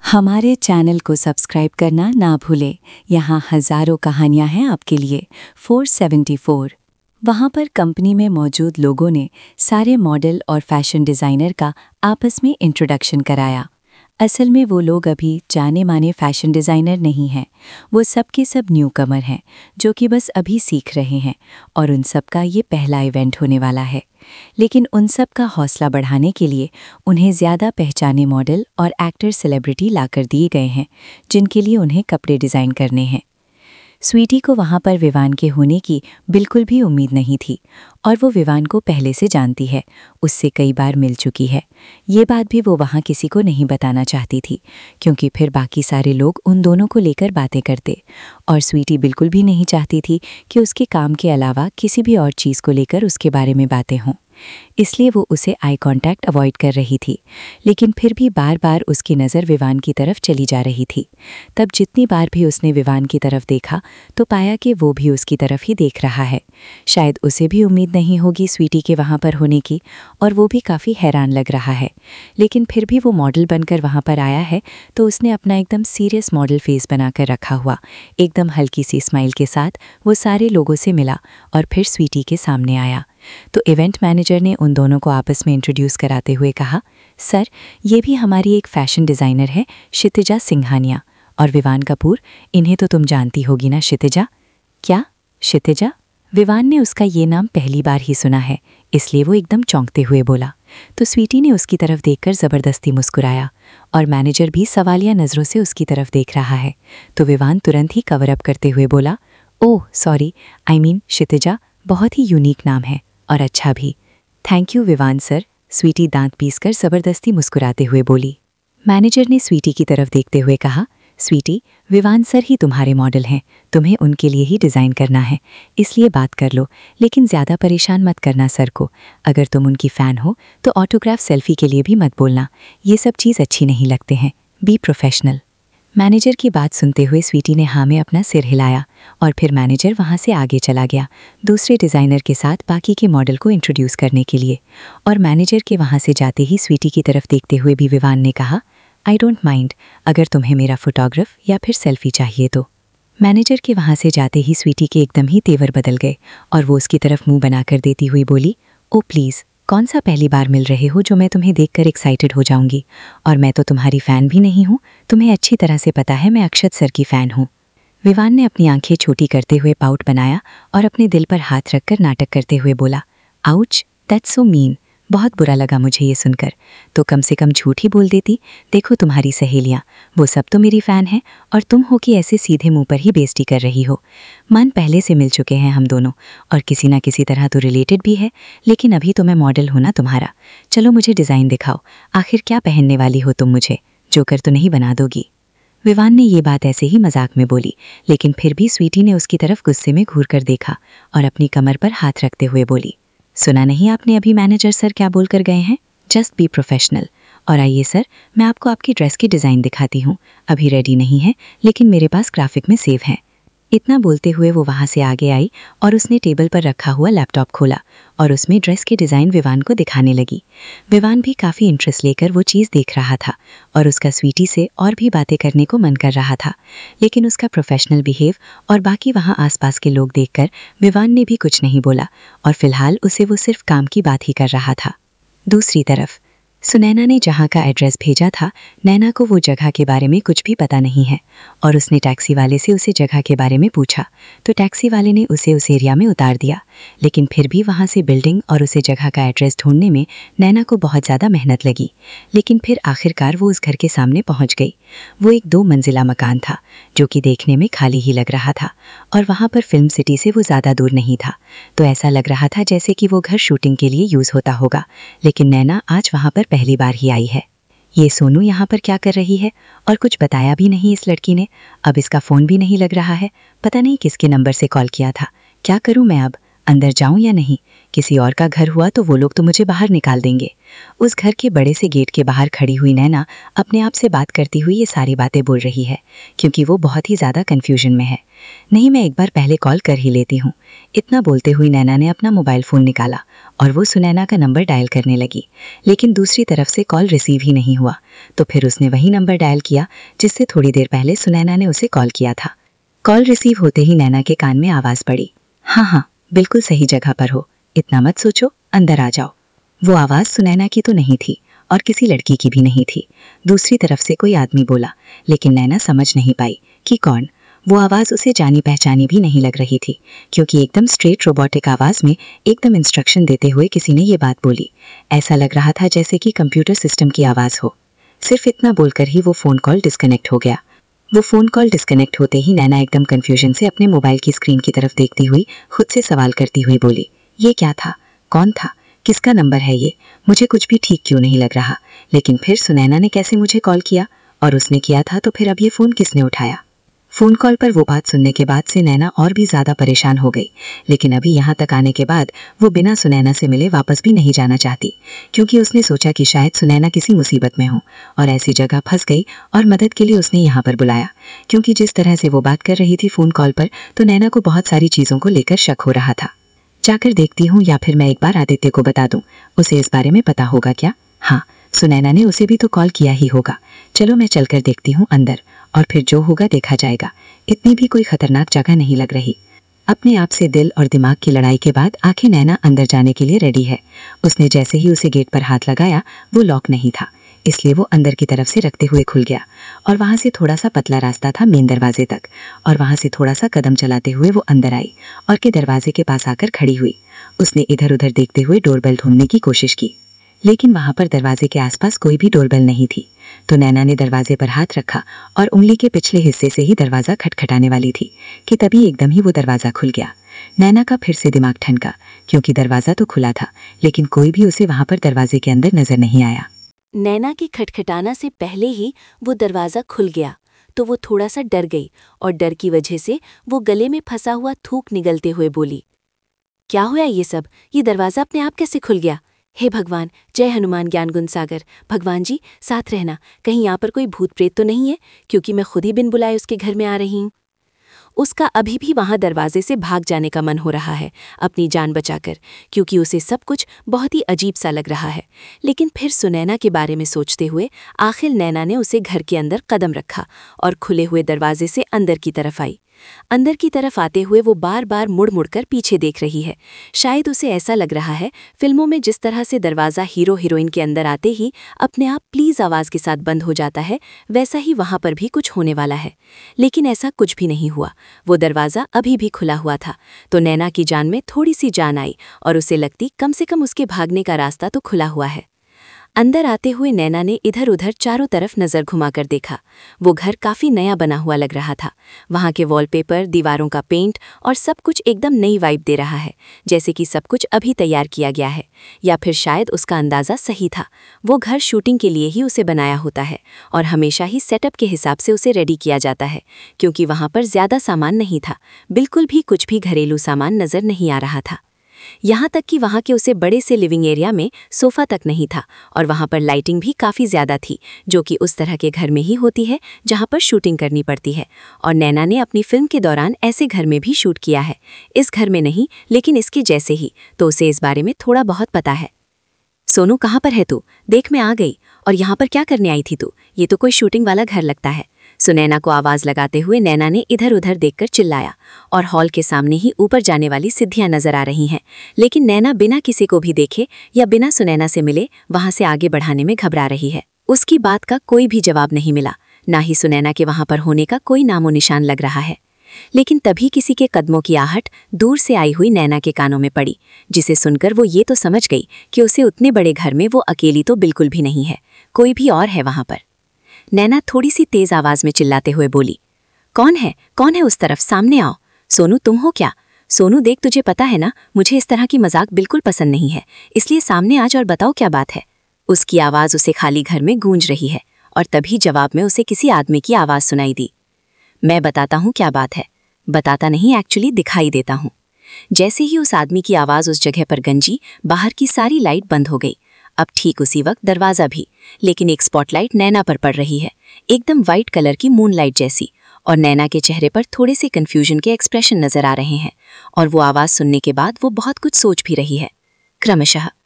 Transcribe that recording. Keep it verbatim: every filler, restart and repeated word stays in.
हमारे चैनल को सब्सक्राइब करना ना भूलें। यहाँ हज़ारों कहानियाँ हैं आपके लिए। चार सौ चौहत्तर वहाँ पर कंपनी में मौजूद लोगों ने सारे मॉडल और फैशन डिज़ाइनर का आपस में इंट्रोडक्शन कराया। असल में वो लोग अभी जाने माने फैशन डिज़ाइनर नहीं हैं, वो सब के सब न्यूकमर हैं जो कि बस अभी सीख रहे हैं और उन सब का ये पहला इवेंट होने वाला है। लेकिन उन सब का हौसला बढ़ाने के लिए उन्हें ज़्यादा पहचाने मॉडल और एक्टर सेलिब्रिटी लाकर दिए गए हैं जिनके लिए उन्हें कपड़े डिज़ाइन करने हैं। स्वीटी को वहाँ पर विवान के होने की बिल्कुल भी उम्मीद नहीं थी और वो विवान को पहले से जानती है, उससे कई बार मिल चुकी है। ये बात भी वो वहाँ किसी को नहीं बताना चाहती थी क्योंकि फिर बाकी सारे लोग उन दोनों को लेकर बातें करते और स्वीटी बिल्कुल भी नहीं चाहती थी कि उसके काम के अलावा किसी भी और चीज़ को लेकर उसके बारे में बातें हों। इसलिए वो उसे आई कांटेक्ट अवॉइड कर रही थी, लेकिन फिर भी बार बार उसकी नज़र विवान की तरफ चली जा रही थी। तब जितनी बार भी उसने विवान की तरफ देखा तो पाया कि वो भी उसकी तरफ ही देख रहा है। शायद उसे भी उम्मीद नहीं होगी स्वीटी के वहाँ पर होने की और वो भी काफ़ी हैरान लग रहा है। लेकिन फिर भी वो मॉडल बनकर वहाँ पर आया है तो उसने अपना एकदम सीरियस मॉडल फेस बनाकर रखा हुआ एकदम हल्की सी स्माइल के साथ वो सारे लोगों से मिला और फिर स्वीटी के सामने आया। तो इवेंट मैनेजर ने उन दोनों को आपस में इंट्रोड्यूस कराते हुए कहा, सर ये भी हमारी एक फ़ैशन डिज़ाइनर है क्षितिजा सिंघानिया, और विवान कपूर, इन्हें तो तुम जानती होगी ना क्षितिजा। क्या क्षितिजा? विवान ने उसका ये नाम पहली बार ही सुना है, इसलिए वो एकदम चौंकते हुए बोला। तो स्वीटी ने उसकी तरफ देखकर ज़बरदस्ती मुस्कुराया और मैनेजर भी सवालिया नज़रों से उसकी तरफ देख रहा है। तो विवान तुरंत ही कवर अप करते हुए बोला, oh sorry, I mean Kshitija, बहुत ही यूनिक नाम है और अच्छा भी। Thank you Vivaan sir, sweety दांत पीसकर ज़बरदस्ती मुस्कुराते हुए बोली। मैनेजर ने स्वीटी की तरफ देखते हुए कहा, स्वीटी, विवान सर ही तुम्हारे मॉडल हैं, तुम्हें उनके लिए ही डिज़ाइन करना है, इसलिए बात कर लो, लेकिन ज़्यादा परेशान मत करना सर को। अगर तुम उनकी फ़ैन हो तो ऑटोग्राफ सेल्फी के लिए भी मत बोलना, ये सब चीज़ अच्छी नहीं लगते हैं। Be professional. मैनेजर की बात सुनते हुए स्वीटी ने हाँ में अपना सिर हिलाया और फिर मैनेजर वहाँ से आगे चला गया दूसरे डिज़ाइनर के साथ बाकी के मॉडल को इंट्रोड्यूस करने के लिए। और मैनेजर के वहाँ से जाते ही स्वीटी की तरफ देखते हुए भी विवान ने कहा, आई डोंट माइंड, अगर तुम्हें मेरा फोटोग्राफ या फिर सेल्फी चाहिए तो। मैनेजर के वहाँ से जाते ही स्वीटी के एकदम ही तेवर बदल गए और वो उसकी तरफ मुँह बनाकर देती हुई बोली, ओ प्लीज़, कौन सा पहली बार मिल रहे हो जो मैं तुम्हें देखकर एक्साइटेड हो जाऊंगी, और मैं तो तुम्हारी फ़ैन भी नहीं हूँ, तुम्हें अच्छी तरह से पता है मैं अक्षत सर की फ़ैन हूँ। विवान ने अपनी आंखें छोटी करते हुए पाउट बनाया और अपने दिल पर हाथ रखकर नाटक करते हुए बोला, आउच, दैट्स सो मीन, बहुत बुरा लगा मुझे ये सुनकर, तो कम से कम झूठ ही बोल देती। देखो तुम्हारी सहेलियाँ, वो सब तो मेरी फ़ैन हैं और तुम हो कि ऐसे सीधे मुंह पर ही बेइज्जती कर रही हो। मन पहले से मिल चुके हैं हम दोनों और किसी ना किसी तरह तो रिलेटेड भी है, लेकिन अभी तो मैं मॉडल हूँ ना तुम्हारा। चलो मुझे डिज़ाइन दिखाओ, आखिर क्या पहनने वाली हो तुम, मुझे जोकर तो नहीं बना दोगी। विवान ने ये बात ऐसे ही मजाक में बोली, लेकिन फिर भी स्वीटी ने उसकी तरफ गुस्से में घूर कर देखा और अपनी कमर पर हाथ रखते हुए बोली, सुना नहीं आपने अभी मैनेजर सर क्या बोल कर गए हैं? Just be professional. और आइए सर, मैं आपको आपकी ड्रेस की डिज़ाइन दिखाती हूँ, अभी रेडी नहीं है लेकिन मेरे पास ग्राफिक में सेव है। इतना बोलते हुए वो वहाँ से आगे आई और उसने टेबल पर रखा हुआ लैपटॉप खोला और उसमें ड्रेस की डिज़ाइन विवान को दिखाने लगी। विवान भी काफ़ी इंटरेस्ट लेकर वो चीज़ देख रहा था और उसका स्वीटी से और भी बातें करने को मन कर रहा था, लेकिन उसका प्रोफेशनल बिहेव और बाकी वहाँ आसपास के लोग देखकर विवान ने भी कुछ नहीं बोला और फिलहाल उसे वो सिर्फ काम की बात ही कर रहा था। दूसरी तरफ सुनैना ने जहाँ का एड्रेस भेजा था, नैना को वो जगह के बारे में कुछ भी पता नहीं है और उसने टैक्सी वाले से उसे जगह के बारे में पूछा तो टैक्सी वाले ने उसे उस एरिया में उतार दिया, लेकिन फिर भी वहाँ से बिल्डिंग और उसे जगह का एड्रेस ढूंढने में नैना को बहुत ज़्यादा मेहनत लगी, लेकिन फिर आखिरकार वो उस घर के सामने पहुँच गई। वो एक दो मंजिला मकान था जो कि देखने में खाली ही लग रहा था और वहाँ पर फिल्म सिटी से वो ज़्यादा दूर नहीं था, तो ऐसा लग रहा था जैसे कि वो घर शूटिंग के लिए यूज़ होता होगा। लेकिन नैना आज वहाँ पर पहली बार ही आई है। ये सोनू यहाँ पर क्या कर रही है और कुछ बताया भी नहीं इस लड़की ने। अब इसका फ़ोन भी नहीं लग रहा है, पता नहीं किसके नंबर से कॉल किया था। क्या करूँ मैं अब, अंदर जाऊँ या नहीं? किसी और का घर हुआ तो वो लोग तो मुझे बाहर निकाल देंगे। उस घर के बड़े से गेट के बाहर खड़ी हुई नैना अपने आप से बात करती हुई ये सारी बातें बोल रही है, क्योंकि वो बहुत ही ज़्यादा कन्फ्यूजन में है। नहीं, मैं एक बार पहले कॉल कर ही लेती हूँ। इतना बोलते हुई नैना ने अपना मोबाइल फ़ोन निकाला और वो सुनैना का नंबर डायल करने लगी, लेकिन दूसरी तरफ से कॉल रिसीव ही नहीं हुआ। तो फिर उसने वही नंबर डायल किया जिससे थोड़ी देर पहले सुनैना ने उसे कॉल किया था। कॉल रिसीव होते ही नैना के कान में आवाज़ पड़ी, हाँ हाँ बिल्कुल सही जगह पर हो, इतना मत सोचो, अंदर आ जाओ। वो आवाज़ सुनैना की तो नहीं थी और किसी लड़की की भी नहीं थी। दूसरी तरफ से कोई आदमी बोला, लेकिन नैना समझ नहीं पाई कि कौन। वो आवाज़ उसे जानी पहचानी भी नहीं लग रही थी, क्योंकि एकदम स्ट्रेट रोबोटिक आवाज़ में एकदम इंस्ट्रक्शन देते हुए किसी ने ये बात बोली। ऐसा लग रहा था जैसे कि कंप्यूटर सिस्टम की आवाज़ हो। सिर्फ इतना बोलकर ही वो फ़ोन कॉल डिस्कनेक्ट हो गया। वो फ़ोन कॉल डिस्कनेक्ट होते ही नैना एकदम कन्फ्यूजन से अपने मोबाइल की स्क्रीन की तरफ देखती हुई खुद से सवाल करती हुई बोली, ये क्या था, कौन था, किसका नंबर है ये, मुझे कुछ भी ठीक क्यों नहीं लग रहा। लेकिन फिर सुनैना ने कैसे मुझे कॉल किया, और उसने किया था तो फिर अब ये फ़ोन किसने उठाया। फ़ोन कॉल पर वो बात सुनने के बाद से नैना और भी ज़्यादा परेशान हो गई, लेकिन अभी यहाँ तक आने के बाद वो बिना सुनैना से मिले वापस भी नहीं जाना चाहती, क्योंकि उसने सोचा कि शायद सुनैना किसी मुसीबत में हो और ऐसी जगह फंस गई और मदद के लिए उसने यहाँ पर बुलाया। क्योंकि जिस तरह से वो बात कर रही थी फ़ोन कॉल पर, तो नैना को बहुत सारी चीज़ों को लेकर शक हो रहा था। जाकर देखती हूँ, या फिर मैं एक बार आदित्य को बता दूँ, उसे इस बारे में पता होगा क्या। हाँ, सुनैना ने उसे भी तो कॉल किया ही होगा। चलो मैं चलकर देखती हूँ अंदर, और फिर जो होगा देखा जाएगा। इतनी भी कोई खतरनाक जगह नहीं लग रही। अपने आप से दिल और दिमाग की लड़ाई के बाद आखिर नैना अंदर जाने के लिए रेडी है। उसने जैसे ही उसे गेट पर हाथ लगाया, वो लॉक नहीं था, इसलिए वो अंदर की तरफ से रखते हुए खुल गया और वहाँ से थोड़ा सा पतला रास्ता था मेन दरवाजे तक, और वहाँ से थोड़ा सा कदम चलाते हुए वो अंदर आई और के दरवाजे के पास आकर खड़ी हुई। उसने इधर उधर देखते हुए डोरबेल ढूंढने की कोशिश की, लेकिन वहाँ पर दरवाजे के आसपास कोई भी डोरबेल नहीं थी। तो नैना ने दरवाजे पर हाथ रखा और उंगली के पिछले हिस्से से ही दरवाज़ा खटखटाने वाली थी कि तभी एकदम ही वो दरवाज़ा खुल गया। नैना का फिर से दिमाग ठनका, क्योंकि दरवाज़ा तो खुला था, लेकिन कोई भी उसे वहाँ पर दरवाजे के अंदर नजर नहीं आया। नैना के खटखटाना से पहले ही वो दरवाज़ा खुल गया तो वो थोड़ा सा डर गई, और डर की वजह से वो गले में फंसा हुआ थूक निगलते हुए बोली, क्या हुआ ये सब, ये दरवाज़ा अपने आप कैसे खुल गया। हे भगवान, जय हनुमान ज्ञान गुण सागर। भगवान जी साथ रहना, कहीं यहाँ पर कोई भूत प्रेत तो नहीं है, क्योंकि मैं खुद ही बिन बुलाए उसके घर में आ रही हूँ। उसका अभी भी वहाँ दरवाजे से भाग जाने का मन हो रहा है अपनी जान बचाकर, क्योंकि उसे सब कुछ बहुत ही अजीब सा लग रहा है। लेकिन फिर सुनैना के बारे में सोचते हुए आखिर नैना ने उसे घर के अंदर कदम रखा और खुले हुए दरवाजे से अंदर की तरफ आई। अंदर की तरफ आते हुए वो बार बार मुड़ मुड़कर पीछे देख रही है। शायद उसे ऐसा लग रहा है फिल्मों में जिस तरह से दरवाज़ा हीरो हीरोइन के अंदर आते ही अपने आप प्लीज़ आवाज़ के साथ बंद हो जाता है, वैसा ही वहाँ पर भी कुछ होने वाला है। लेकिन ऐसा कुछ भी नहीं हुआ। वो दरवाज़ा अभी भी खुला हुआ था। तो नैना की जान में थोड़ी सी जान आई और उसे लगती कम से कम उसके भागने का रास्ता तो खुला हुआ है। अंदर आते हुए नैना ने इधर उधर चारों तरफ नज़र घुमाकर देखा। वो घर काफ़ी नया बना हुआ लग रहा था। वहाँ के वॉलपेपर, दीवारों का पेंट और सब कुछ एकदम नई वाइब दे रहा है, जैसे कि सब कुछ अभी तैयार किया गया है, या फिर शायद उसका अंदाज़ा सही था। वो घर शूटिंग के लिए ही उसे बनाया होता है और हमेशा ही सेटअप के हिसाब से उसे रेडी किया जाता है, क्योंकि वहाँ पर ज़्यादा सामान नहीं था। बिल्कुल भी कुछ भी घरेलू सामान नज़र नहीं आ रहा था। यहाँ तक कि वहाँ के उसे बड़े से लिविंग एरिया में सोफ़ा तक नहीं था, और वहाँ पर लाइटिंग भी काफ़ी ज़्यादा थी, जो कि उस तरह के घर में ही होती है जहाँ पर शूटिंग करनी पड़ती है। और नैना ने अपनी फिल्म के दौरान ऐसे घर में भी शूट किया है। इस घर में नहीं, लेकिन इसके जैसे ही, तो उसे इस बारे में थोड़ा बहुत पता है। सोनू, कहाँ पर है तू? देख, मैं आ गई। और यहाँ पर क्या करने आई थी तू? ये तो कोई शूटिंग वाला घर लगता है। सुनैना को आवाज़ लगाते हुए नैना ने इधर उधर देखकर चिल्लाया, और हॉल के सामने ही ऊपर जाने वाली सीढ़ियाँ नजर आ रही हैं। लेकिन नैना बिना किसी को भी देखे या बिना सुनैना से मिले वहाँ से आगे बढ़ाने में घबरा रही है। उसकी बात का कोई भी जवाब नहीं मिला, ना ही सुनैना के वहाँ पर होने का कोई नामो निशान लग रहा है। लेकिन तभी किसी के कदमों की आहट दूर से आई हुई नैना के कानों में पड़ी, जिसे सुनकर वो ये तो समझ गई कि उसे उतने बड़े घर में वो अकेली तो बिल्कुल भी नहीं है, कोई भी और है वहाँ पर। नैना थोड़ी सी तेज आवाज में चिल्लाते हुए बोली, कौन है, कौन है उस तरफ, सामने आओ। सोनू, तुम हो क्या? सोनू देख, तुझे पता है ना, मुझे इस तरह की मजाक बिल्कुल पसंद नहीं है, इसलिए सामने आज और बताओ क्या बात है। उसकी आवाज़ उसे खाली घर में गूंज रही है, और तभी जवाब में उसे किसी आदमी की आवाज़ सुनाई दी। मैं बताता हूँ क्या बात है। बताता नहीं, एक्चुअली दिखाई देता हूँ। जैसे ही उस आदमी की आवाज़ उस जगह पर गंजी, बाहर की सारी लाइट बंद हो गई। अब ठीक उसी वक्त दरवाज़ा भी, लेकिन एक स्पॉटलाइट नैना पर पड़ रही है, एकदम वाइट कलर की मूनलाइट जैसी। और नैना के चेहरे पर थोड़े से कन्फ्यूजन के एक्सप्रेशन नजर आ रहे हैं। और वो आवाज़ सुनने के बाद वो बहुत कुछ सोच भी रही है। क्रमशः